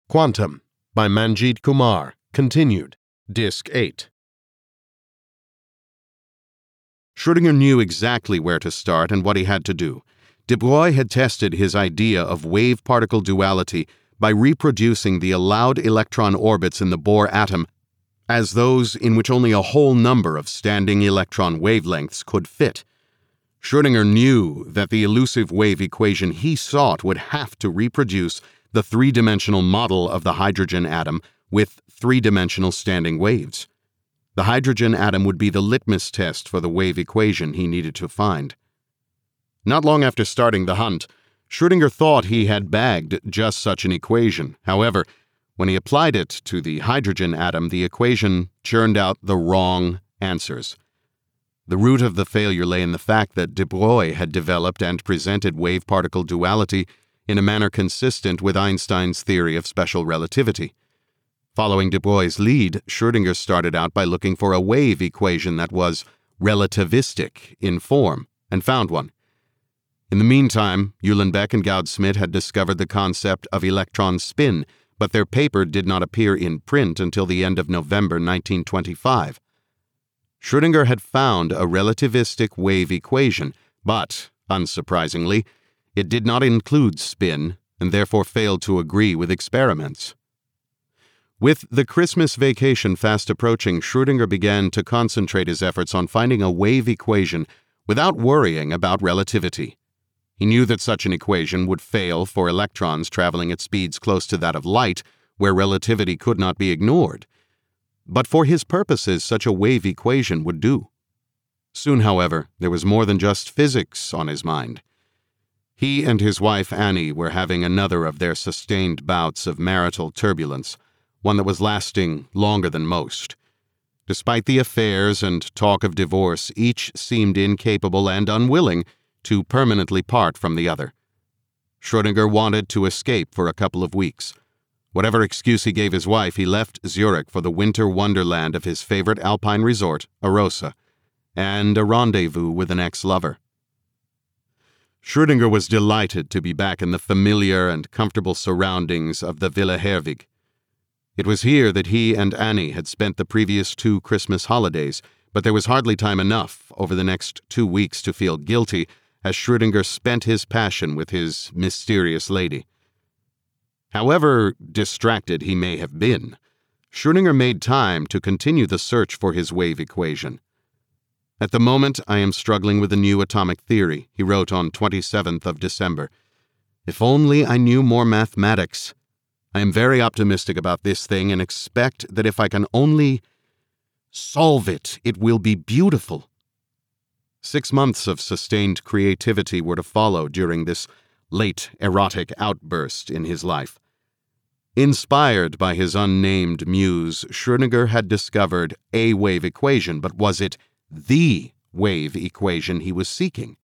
Quantum by Manjeet Kumar, continued, Disc 8. Schrödinger knew exactly where to start and what he had to do. De Broglie had tested his idea of wave-particle duality by reproducing the allowed electron orbits in the Bohr atom as those in which only a whole number of standing electron wavelengths could fit. Schrödinger knew that the elusive wave equation he sought would have to reproduce the three-dimensional model of the hydrogen atom with three-dimensional standing waves. The hydrogen atom would be the litmus test for the wave equation he needed to find. Not long after starting the hunt, Schrödinger thought he had bagged just such an equation. However, when he applied it to the hydrogen atom, the equation churned out the wrong answers. The root of the failure lay in the fact that de Broglie had developed and presented wave-particle duality in a manner consistent with Einstein's theory of special relativity. Following de Broglie's lead, Schrödinger started out by looking for a wave equation that was relativistic in form, and found one. In the meantime, Uhlenbeck and Goudsmit had discovered the concept of electron spin, but their paper did not appear in print until the end of November 1925. Schrödinger had found a relativistic wave equation, but, unsurprisingly, it did not include spin, and therefore failed to agree with experiments. With the Christmas vacation fast approaching, Schrödinger began to concentrate his efforts on finding a wave equation without worrying about relativity. He knew that such an equation would fail for electrons traveling at speeds close to that of light, where relativity could not be ignored. But for his purposes, such a wave equation would do. Soon, however, there was more than just physics on his mind. He and his wife Annie were having another of their sustained bouts of marital turbulence, one that was lasting longer than most. Despite the affairs and talk of divorce, each seemed incapable and unwilling to permanently part from the other. Schrödinger wanted to escape for a couple of weeks. Whatever excuse he gave his wife, he left Zurich for the winter wonderland of his favorite alpine resort, Arosa, and a rendezvous with an ex-lover. Schrödinger was delighted to be back in the familiar and comfortable surroundings of the Villa Herwig. It was here that he and Annie had spent the previous 2 Christmas holidays, but there was hardly time enough over the next 2 weeks to feel guilty as Schrödinger spent his passion with his mysterious lady. However distracted he may have been, Schrödinger made time to continue the search for his wave equation. "At the moment, I am struggling with a new atomic theory," he wrote on 27th of December. "If only I knew more mathematics. I am very optimistic about this thing and expect that if I can only solve it, it will be beautiful." 6 months of sustained creativity were to follow during this late erotic outburst in his life. Inspired by his unnamed muse, Schrödinger had discovered a wave equation, but was it the wave equation he was seeking?